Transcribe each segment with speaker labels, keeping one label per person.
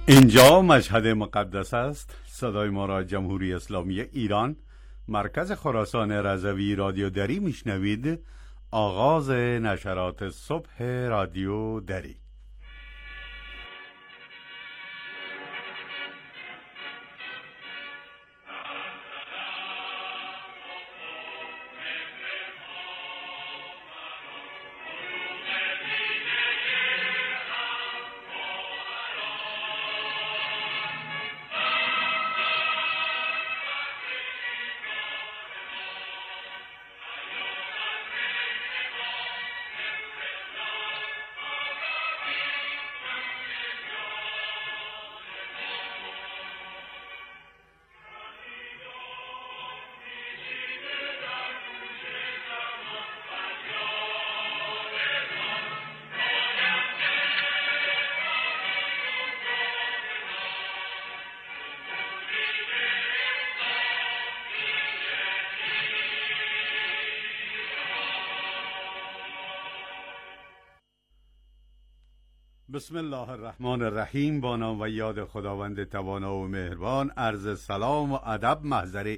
Speaker 1: اینجا مشهد مقدس است. صدای ما را جمهوری اسلامی ایران، مرکز خراسان رضوی رادیو دری میشنوید. آغاز نشرات صبح رادیو دری. بسم الله الرحمن الرحیم. با نام و یاد خداوند توانا و مهربان. عرض سلام و ادب محضر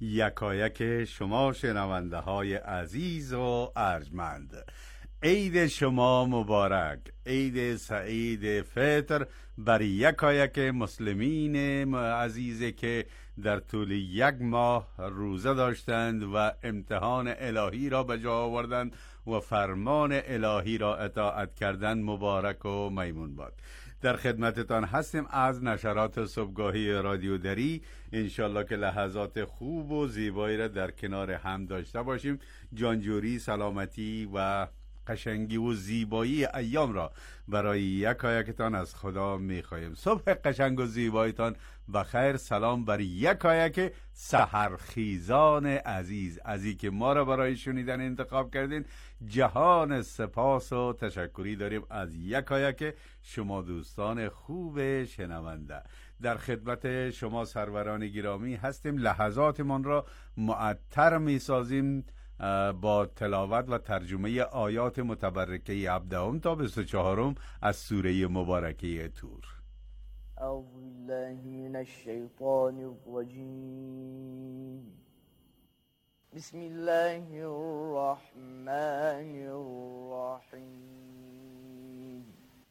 Speaker 1: یکایک شما شنونده های عزیز و ارجمند. عید شما مبارک، عید سعید فطر بر یکایک مسلمین عزیزه که در طول یک ماه روزه داشتند و امتحان الهی را به جا آوردند و فرمان الهی را اطاعت کردن. مبارک و میمون باد. در خدمتتان هستیم از نشرات صبحگاهی رادیو دری. انشالله که لحظات خوب و زیبایی را در کنار هم داشته باشیم. جانجوری، سلامتی و قشنگی و زیبایی ایام را برای یکایکتان از خدا میخواهیم. صبح قشنگ و زیبایتان بخیر. سلام بر یکایک سحرخیزان عزیز، ازی که ما را برای شنیدن انتخاب کردین. جهان سپاس و تشکری داریم از یکایک شما دوستان خوب شنونده. در خدمت شما سروران گرامی هستیم. لحظاتمان را معطر میسازیم با تلاوت و ترجمه آیات متبرکه 17 تا 24 از سوره مبارکه طور.
Speaker 2: اعوذ بالله من الشیطان الرجیم. بسم الله الرحمن الرحیم.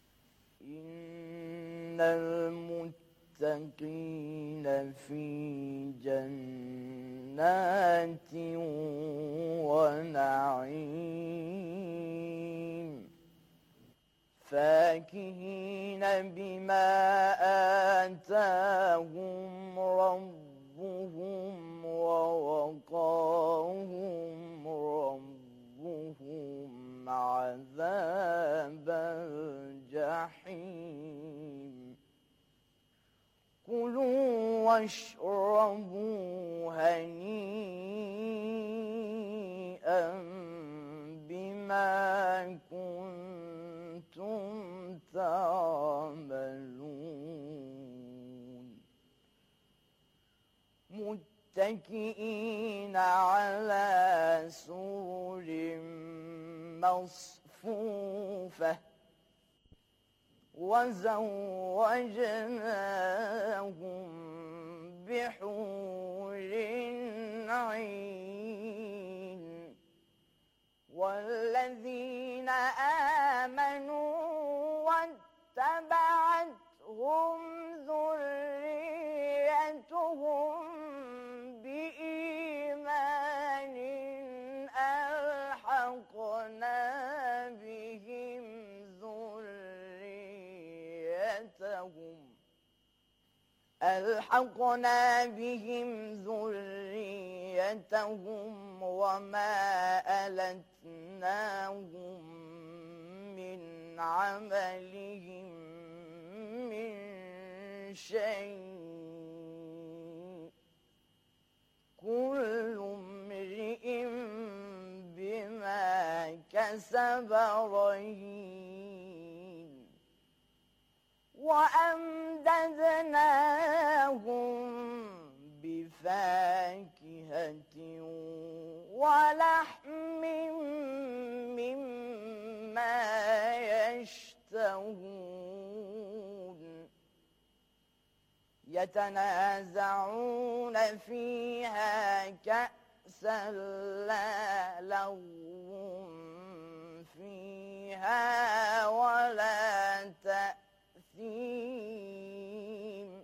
Speaker 2: ان المتقین فی جنات ونعیم فاکهین بما آتاهم ربهم ووقاهم ربهم عذاب الجحیم. كلوا واشربوا هنيئا بما كنتم تعملون متكئين على سرر مصفوفة وزوجناهم بحور عين. والذين آمنوا واتبعتهم ذريتهم بإيمان ألحقنا بهم ذريتهم وما ألتناهم من عملهم من شيء كل امرئ بما كسب رهين وأمددناهم بفاكهة ولحم مما يشتهون يتنازعون فيها كأسا لا لغو فيها ولا تأثيم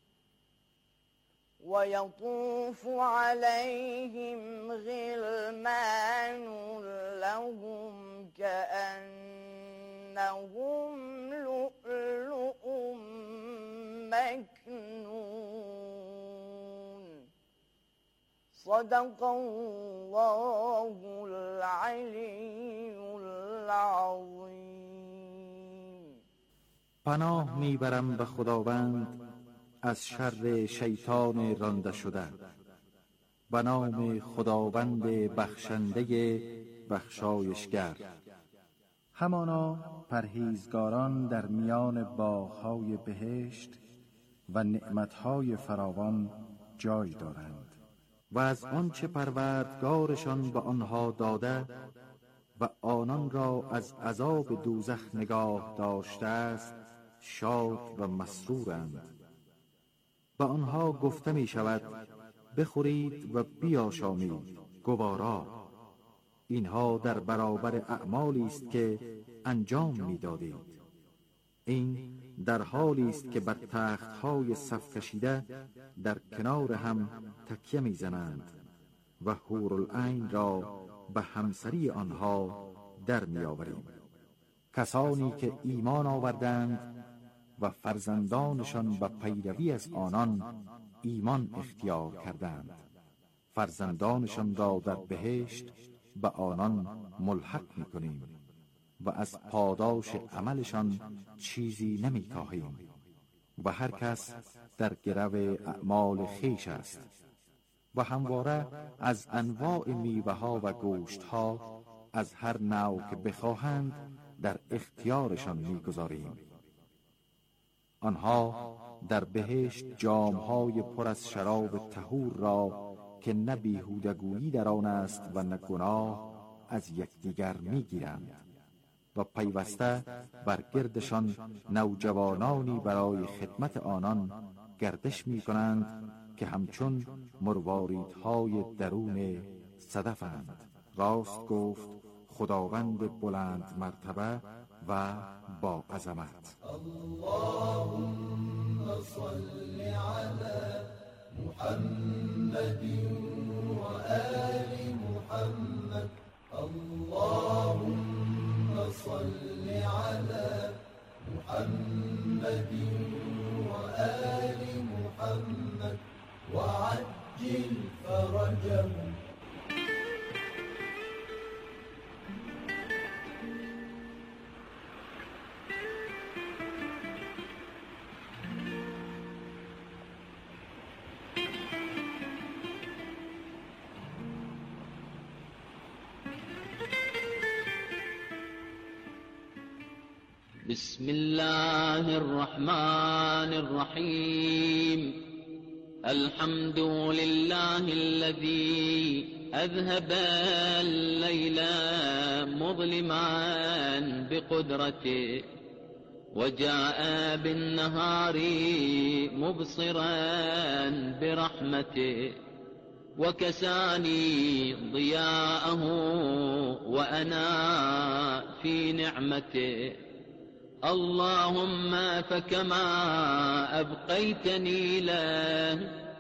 Speaker 2: ويطوف عليهم غلمان لهم كأنهم لؤلؤ مكنون صدق الله العلي العظیم.
Speaker 3: پناه میبرم به خداوند از شر شیطان رانده شده. به نام خداوند بخشنده بخشایشگر. همانا پرهیزگاران در میان باغ‌های بهشت و نعمت‌های فراوان جای دارند و از آنچه پروردگارشان به آنها داده و آنان را از عذاب دوزخ نگاه داشته است شاد و مسرورند. به آنها گفته می شود بخورید و بیاشامید گوارا. اینها در برابر اعمالی است که انجام می دادید. این در حالی است که بر تخت‌های صف کشیده در کنار هم تکیه می زنند و حورالعین را به همسری آنها در می آوریم. کسانی که ایمان آوردند و فرزندانشان به پیروی از آنان ایمان اختیار کردند، فرزندانشان را در بهشت به آنان ملحق می کنیم و از پاداش عملشان چیزی نمی کاهیم و هر کس در گرو اعمال خویش است و همواره از انواع میوه ها و گوشت ها از هر نوع که بخواهند در اختیارشان میگذاریم. آنها در بهشت جام‌های پر از شراب طهور را که نه بیهودگویی در آن است و نه گناه از یکدیگر میگیرند و پیوسته بر گردشان نوجوانانی برای خدمت آنان گردش می‌کنند که همچون مرواریدهای درون صدفند. راست گفت خداوند بلند مرتبه و با عظمت.
Speaker 4: اللهم صل على محمد و آل محمد. اللهم صل على محمد و آل محمد وعجل فرجهم.
Speaker 5: بسم الله الرحمن الرحيم. الحمد لله الذي أذهب الليل مظلما بقدرته وجاء بالنهار مبصرا برحمته وكساني ضياءه وأنا في نعمته. اللهم فكما أبقيتني له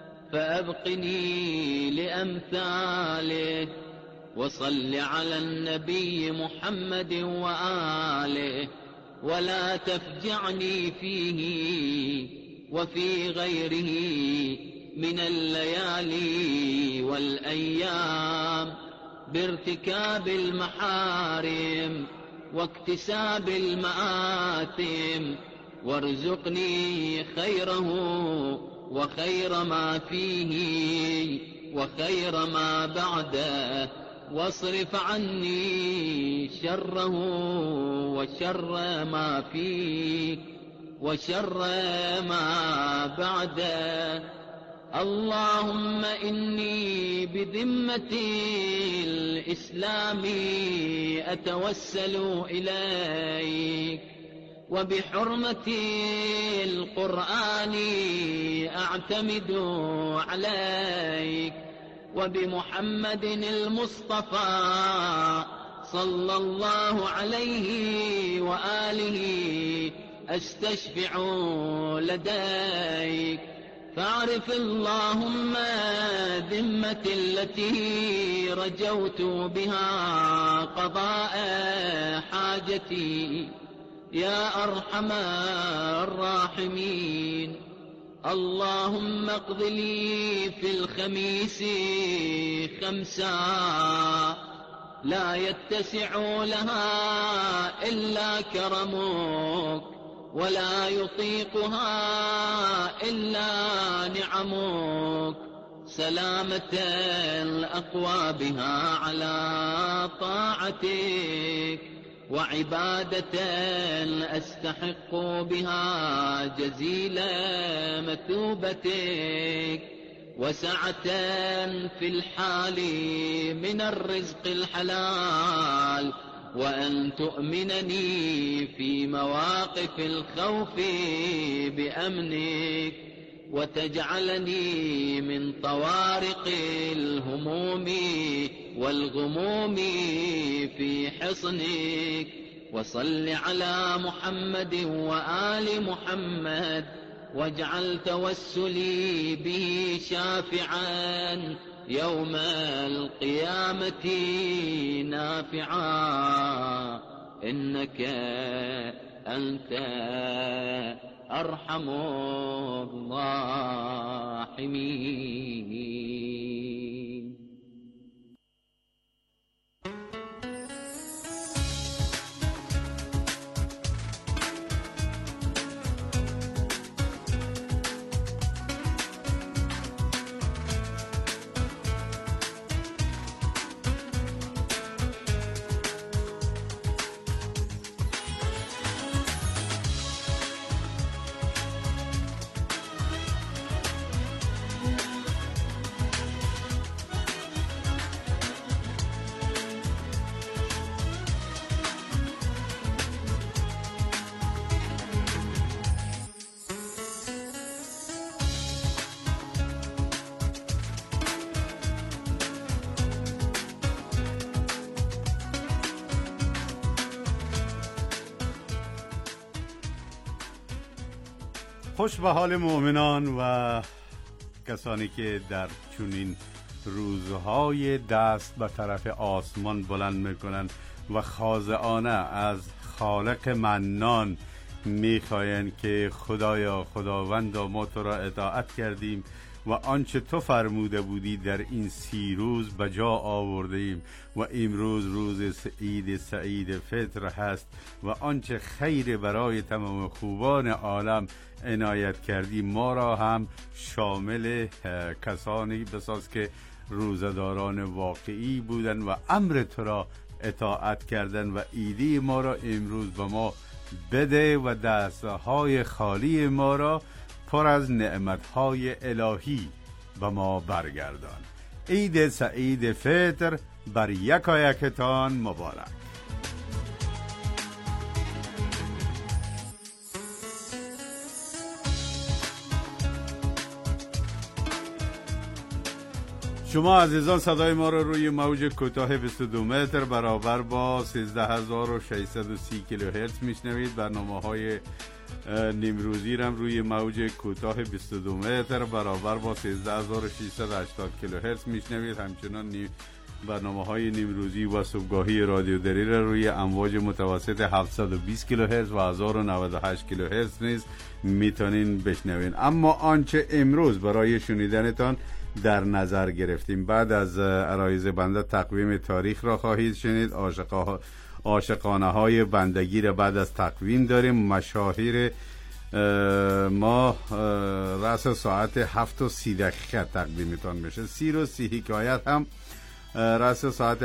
Speaker 5: فأبقني لأمثاله. وصل على النبي محمد وآله ولا تفجعني فيه وفي غيره من الليالي والأيام بارتكاب المحارم واكتساب المآثم. وارزقني خيره وخير ما فيه وخير ما بعده واصرف عني شره وشر ما فيه وشر ما بعده. اللهم إني بذمة الإسلام أتوسل إليك وبحرمة القرآن أعتمد عليك، وبمحمد المصطفى صلى الله عليه وآله أستشفع لديك. فاعرف اللهم ذمتي التي رجوت بها قضاء حاجتي يا أرحم الراحمين. اللهم اقض لي في الخميس 5 لا يتسع لها إلا كرمك، ولا يطيقها إلا نعمك، سلامة الأقوى بها على طاعتك، وعبادة أستحق بها جزيل مثوبتك، وسعة في الحال من الرزق الحلال، وأن تؤمنني في مواقف الخوف بأمنك، وتجعلني من طوارق الهموم والغموم في حصنك. وصل على محمد وآل محمد، واجعل توسلي به شافعا يوم القيامة نافعا، إنك أنت أرحم الراحمين.
Speaker 1: خوش به حال مؤمنان و کسانی که در چنین روزهای دست به طرف آسمان بلند میکنند و خاضعانه از خالق منان میخواین که خدایا خداوندا ما تو را اطاعت کردیم و آنچه تو فرموده بودی در این 30 روز به جا آورده ایم و امروز روز سعید فطر هست و آنچه خیر برای تمام خوبان عالم عنایت کردی، ما را هم شامل کسانی بساز که روزداران واقعی بودن و امر تو را اطاعت کردن و ایدی ما را امروز به ما بده و دستهای خالی ما را پر از نعمتهای الهی به ما برگردان. عید سعید فطر بر یکایکتان مبارک. شما عزیزان صدای ما رو روی موج کوتاه 22 متر برابر با 13630 کیلوهرتز میشنوید. برنامه‌های نیمروزی رم روی موج کوتاه 22 متر برابر با 13680 کیلوهرتز میشنوید. همچنان برنامه‌های نیمروزی و صبحگاهی رادیو دری را روی امواج متوسط 720 کیلوهرتز و 1098 کیلوهرتز نیز میتونین بشنوین. اما آنچه امروز برای شنیدنتان در نظر گرفتیم، بعد از عرایض بنده تقویم تاریخ را خواهید شنید. عاشقانه های بندگی را بعد از تقویم داریم. مشاهیر ما رأس ساعت 7:30 تقدیمتان میشه. 30 حکایت هم رأس ساعت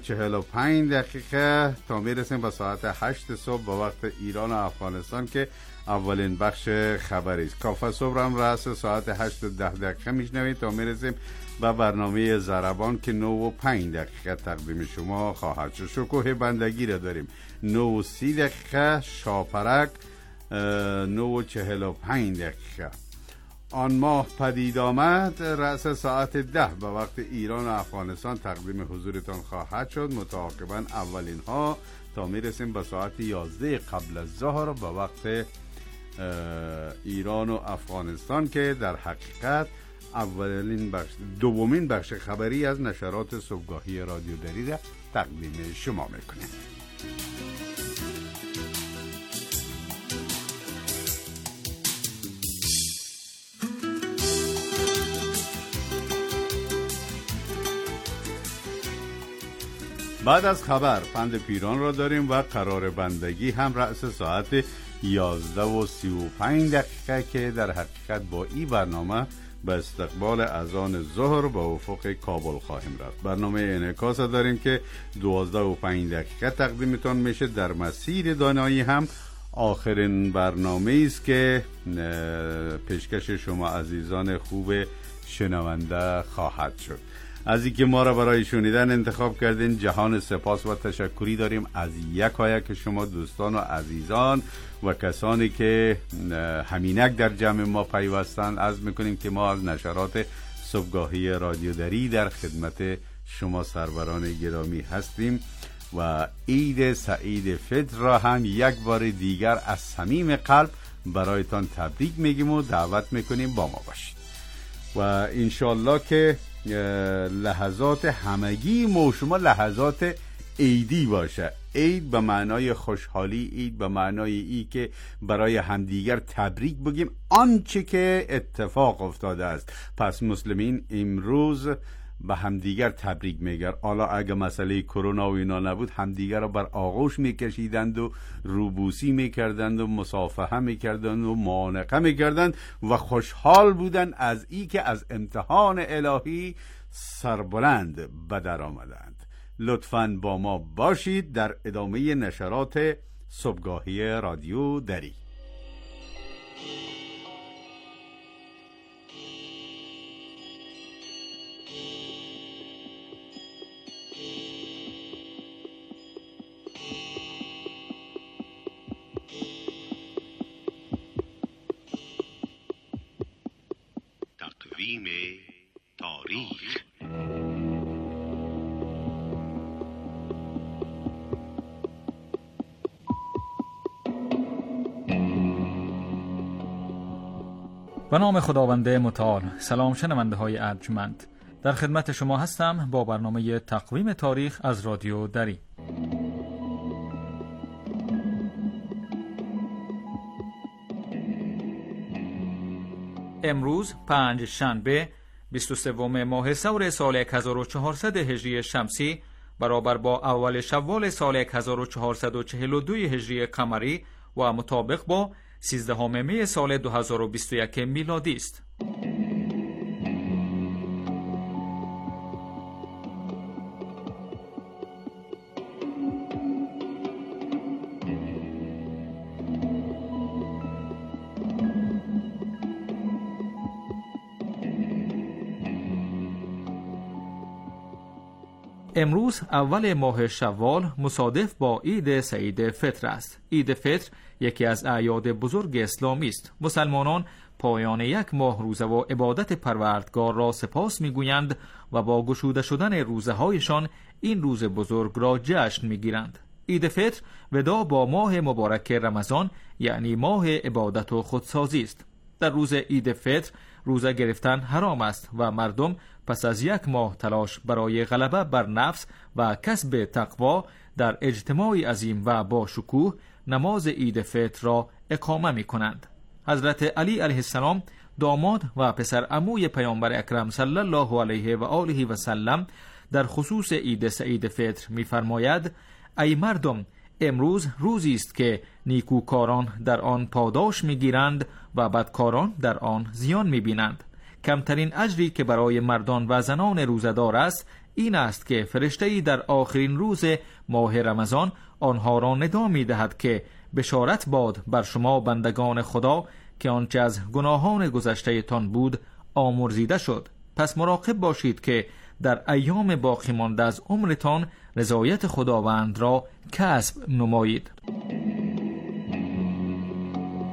Speaker 1: 7:45 تا میرسیم به ساعت 8 صبح به وقت ایران و افغانستان که اولین بخش خبری است. کافه صبح هم رأس ساعت 8:10 میشنوید تا میرسیم به برنامه ضربان که 9:05 تقدیم شما خواهد شد. شکوه بندگی را داریم 9:30 شاپرک 9:45. آن ماه پدید آمد رأس ساعت 10 به وقت ایران و افغانستان تقدیم حضورتان خواهد شد. متعاقباً اولین ها تا میرسیم به ساعت 11 قبل از ظهر به وقت ایران و افغانستان که در حقیقت دومین بخش خبری از نشرات صبحگاهی رادیو دری را تقدیم شما میکنیم. بعد از خبر پند پیران را داریم و قرار بندگی هم رأس ساعت 11:35 که در حقیقت با این برنامه به استقبال اذان ظهر به افق کابل خواهیم رفت. برنامه انعکاس داریم که 12:05 تقدیمتان میشه. در مسیر دانایی هم آخرین برنامه است که پیشکش شما عزیزان خوب شنونده خواهد شد. از اینکه ما را برای شنیدن انتخاب کردین جهان سپاس و تشکری داریم از یکایک شما دوستان و عزیزان و کسانی که همینک در جمع ما پیوستند. عرض میکنیم که ما از نشرات صبحگاهی رادیو دری در خدمت شما سروران گرامی هستیم و عید سعید فطر را هم یک بار دیگر از صمیم قلب برایتان تبریک میگیم و دعوت میکنیم با ما باشید و انشالله که لحظات همگی ما شما لحظات عیدی باشه. عید به معنای خوشحالی، عید به معنای ای که برای همدیگر تبریک بگیم آنچه که اتفاق افتاده است. پس مسلمین امروز به همدیگر تبریک میگر. حالا اگه مسئله کرونا و اینا نبود همدیگر رو بر آغوش میکشیدند و روبوسی میکردند و مصافحه میکردند و معانقه میکردند و خوشحال بودند از ای که از امتحان الهی سربلند به در آمدند. لطفاً با ما باشید در ادامه نشرات صبحگاهی رادیو دری. تقویم تاریخ.
Speaker 6: به نام خداوند متعال. سلام شنونده های ارجمند، در خدمت شما هستم با برنامه تقویم تاریخ از رادیو دری. امروز پنج شنبه 23 ماه ثور سال 1400 هجری شمسی برابر با اول شوال سال 1442 هجری قمری و مطابق با 13 می سال 2021 میلادی است. امروز اول ماه شوال مصادف با عید سعید فطر است. عید فطر یکی از اعیاد بزرگ اسلامی است. مسلمانان پایان یک ماه روزه و عبادت پروردگار را سپاس می‌گویند و با گشوده شدن روزه هایشان این روز بزرگ را جشن می‌گیرند. عید فطر ودا با ماه مبارک رمضان یعنی ماه عبادت و خودسازی است. در روز عید فطر روزه گرفتن حرام است و مردم پس از یک ماه تلاش برای غلبه بر نفس و کسب تقوا در اجتماعی عظیم و با شکوه نماز عید فطر را اقامه می کنند. حضرت علی علیه السلام داماد و پسر عموی پیامبر اکرم صلی الله علیه و آله و سلم در خصوص عید سعید فطر می فرماید: ای مردم، امروز روزی است که نیکوکاران در آن پاداش می گیرند و بدکاران در آن زیان می بینند. کمترین اجری که برای مردان و زنان روزدار است این است که فرشته‌ای در آخرین روز ماه رمضان آنها را ندا می دهد که بشارت باد بر شما بندگان خدا که آنچه از گناهان گذشته تان بود آمرزیده شد. پس مراقب باشید که در ایام باقی مانده از عمرتان رضایت خداوند را کسب نمایید.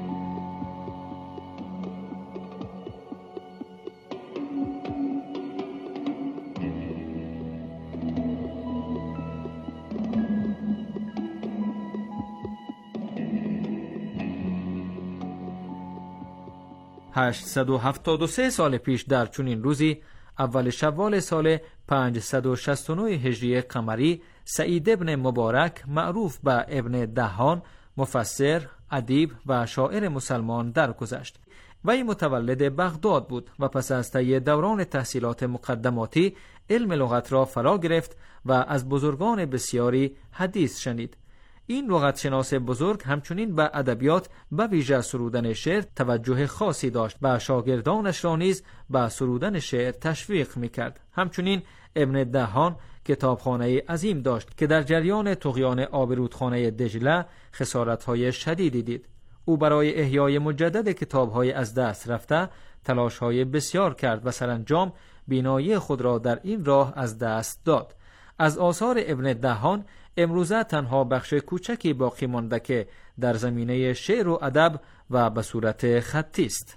Speaker 6: 873 سال پیش در چنین روزی، اول شوال سال 569 هجری قمری، سعید ابن مبارک معروف به ابن دهان، مفسر، ادیب و شاعر مسلمان درگذشت. وی متولد بغداد بود و پس از طی دوران تحصیلات مقدماتی علم لغت را فرا گرفت و از بزرگان بسیاری حدیث شنید. این لغت شناس بزرگ همچنین به ادبیات به ویژه سرودن شعر توجه خاصی داشت و شاگردانش را نیز به سرودن شعر تشویق می‌کرد. همچنین ابن دهان کتابخانه عظیم داشت که در جریان طغیان آبرودخانه دجله خسارت‌های شدیدی دید. او برای احیای مجدد کتاب‌های از دست رفته تلاش‌های بسیار کرد و سرانجام بینایی خود را در این راه از دست داد. از آثار ابن دهان امروزه تنها بخش کوچکی باقی مانده که در زمینه شعر و ادب و به صورت خطی است.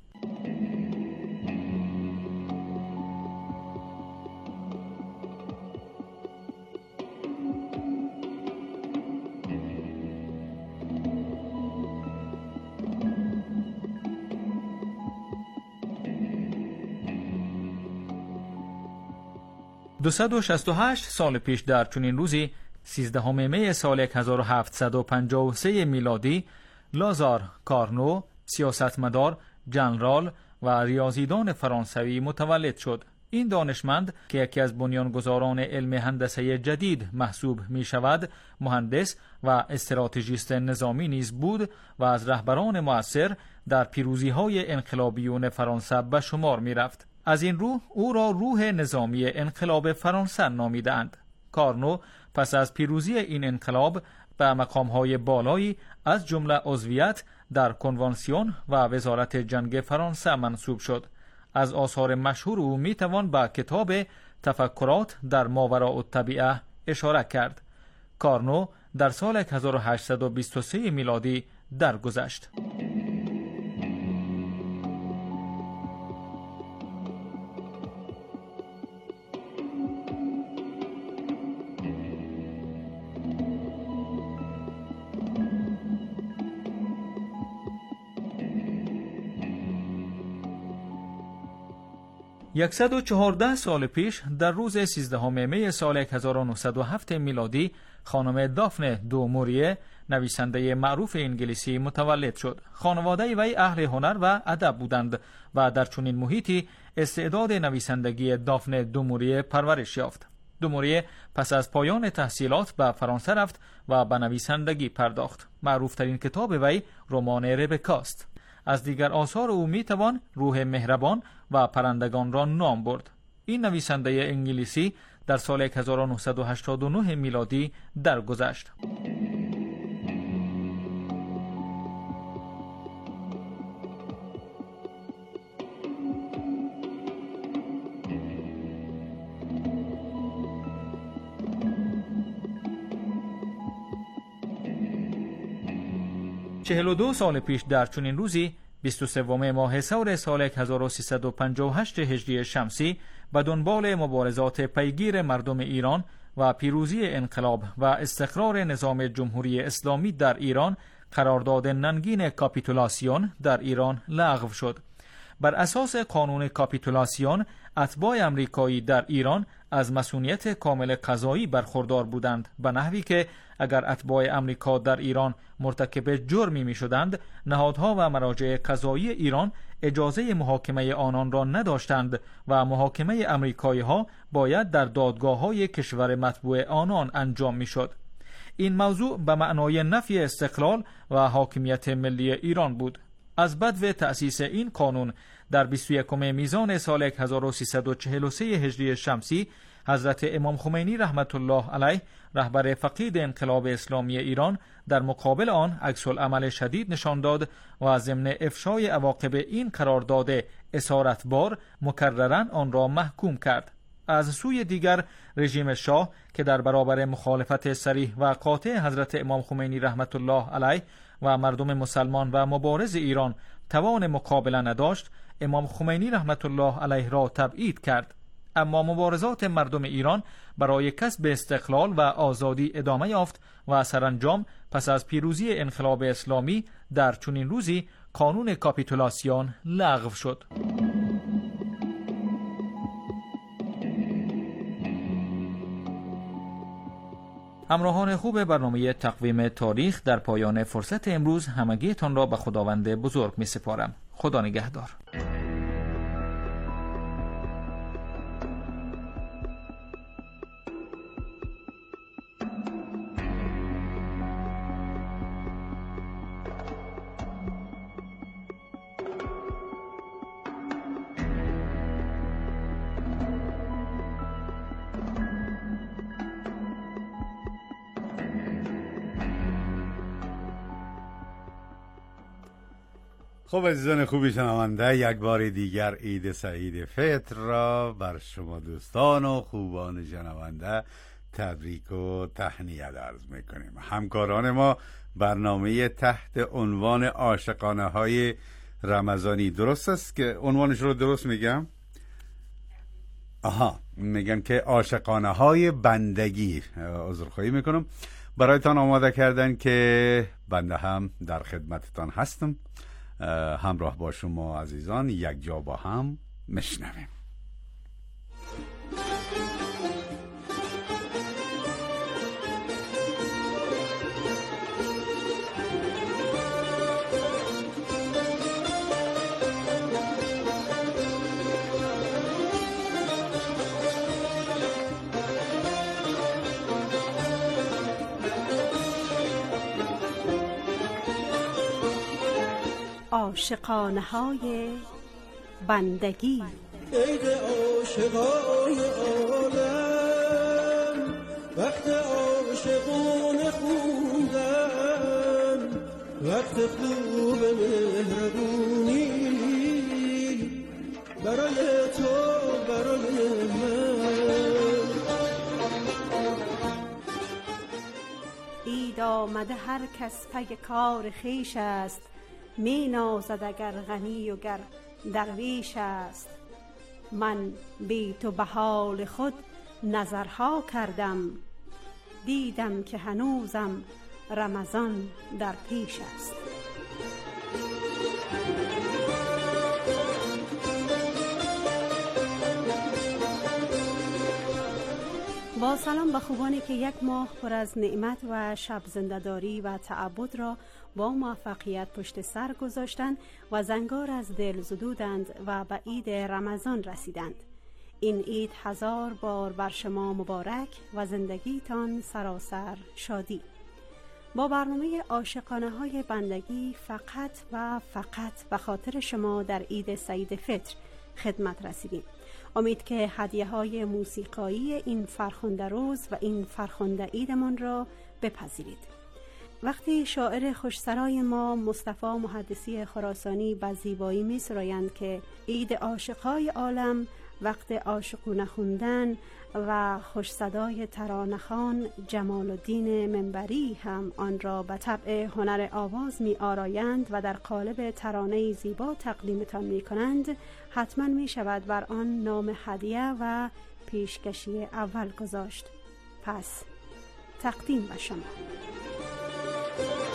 Speaker 6: دوصد و 68 سال پیش در چنین روزی 13 می سال 1753 میلادی، لازار کارنو، سیاستمدار، ژنرال و ریاضیدان فرانسوی متولد شد. این دانشمند که یکی از بنیانگذاران علم هندسه جدید محسوب می شود، مهندس و استراتژیست نظامی نیز بود و از رهبران مؤثر در پیروزی‌های انقلابیون فرانسه به شمار می رفت. از این رو او را روح نظامی انقلاب فرانسه نامیدند. کارنو پس از پیروزی این انقلاب به مقام‌های بالایی از جمله عضویت در کنوانسیون و وزارت جنگ فرانسه منصوب شد. از آثار مشهور او میتوان به کتاب تفکرات در ماوراء الطبیعه اشاره کرد. کارنو در سال 1823 میلادی درگذشت. یکصد و 14 سال پیش در روز 13 می سال 1907 میلادی خانم دافن دو موریه، نویسنده معروف انگلیسی، متولد شد. خانواده وی اهل هنر و ادب بودند و در چنین محیطی استعداد نویسندگی دافن دو موریه پرورش یافت. دو موریه پس از پایان تحصیلات به فرانسه رفت و به نویسندگی پرداخت. معروف ترین کتاب وی رمان ربکاست. از دیگر آثار او میتوان روح مهربان و پرندگان را نام برد. این نویسنده انگلیسی در سال 1989 میلادی درگذشت. چهل و 2 سال پیش در چنین روزی 23 ماه ثور سال 1358 هجری شمسی به دنبال مبارزات پیگیر مردم ایران و پیروزی انقلاب و استقرار نظام جمهوری اسلامی در ایران، قرارداد ننگین کاپیتولاسیون در ایران لغو شد. بر اساس قانون کاپیتولاسیون اتباع امریکایی در ایران از مسئولیت کامل قضایی برخوردار بودند، به نحوی که اگر اتباع امریکا در ایران مرتکب جرمی می شدند، نهادها و مراجع قضایی ایران اجازه محاکمه آنان را نداشتند و محاکمه امریکایی ها باید در دادگاه های کشور مطبوع آنان انجام می شد. این موضوع به معنای نفی استقلال و حاکمیت ملی ایران بود. از بدو تأسیس این قانون در 21 میزان سال 1343 هجری شمسی حضرت امام خمینی رحمت الله علیه، رهبر فقید انقلاب اسلامی ایران، در مقابل آن عکس‌العمل شدید نشان داد و ضمن افشای عواقب این قرارداد اسارتبار مکرراً آن را محکوم کرد. از سوی دیگر رژیم شاه که در برابر مخالفت صریح و قاطع حضرت امام خمینی رحمت الله علیه و مردم مسلمان و مبارز ایران توان مقابله نداشت، امام خمینی رحمت الله علیه را تبعید کرد. اما مبارزات مردم ایران برای کسب استقلال و آزادی ادامه یافت و سرانجام پس از پیروزی انقلاب اسلامی در چنین روزی قانون کاپیتولاسیون لغو شد. همراهان خوب برنامه تقویم تاریخ، در پایان فرصت امروز همگیتان را به خداوند بزرگ می سپارم. خدا نگهدار.
Speaker 1: خب عزیزان خوبی شنونده، یک بار دیگر عید سعید فطر را بر شما دوستان و خوبان شنونده تبریک و تهنیت عرض میکنیم. همکاران ما برنامه تحت عنوان عاشقانه های رمضانی، درست است که عنوانش رو درست میگم؟ میگن که عاشقانه های بندگی، عذرخواهی میکنم، برایتان آماده کردن که بنده هم در خدمتتان هستم. همراه با شما عزیزان یک جا با هم میشنویم.
Speaker 7: عاشقانه های بندگی.
Speaker 8: عید عاشقان عالم، وقت عاشقان خوندن، وقت خوب مهربونی برای تو برای من.
Speaker 7: عید آمده هر کس پی کار خویش است، می نازد اگر غنی و گر درویش است. من بی تو به حال خود نظرها کردم، دیدم که هنوزم رمضان در پیش است. با سلام به خوبانی که یک ماه پر از نعمت و شب زنده‌داری و تعبد را با موفقیت پشت سر گذاشتند و زنگار از دل زدودند و به عید رمضان رسیدند. این عید 1000 بار بر شما مبارک و زندگیتان سراسر شادی. با برنامه عاشقانه های بندگی فقط به خاطر شما در عید سعید فطر خدمت رسیدیم. امید که هدیه های موسیقایی این فرخنده روز و این فرخنده عیدمان را بپذیرید. وقتی شاعر خوشسرای ما مصطفی محدثی خراسانی به زیبایی می سرایند که عید عاشقای عالم وقت عاشقونه خوندن و خوش صدای ترانه‌خوان جمال الدین منبری هم آن را به طبع هنر آواز می آرایند و در قالب ترانه زیبا تقدیمتان می کنند، حتما می شود بر آن نام هدیه و پیشکشی اول گذاشت. پس تقدیم به شما.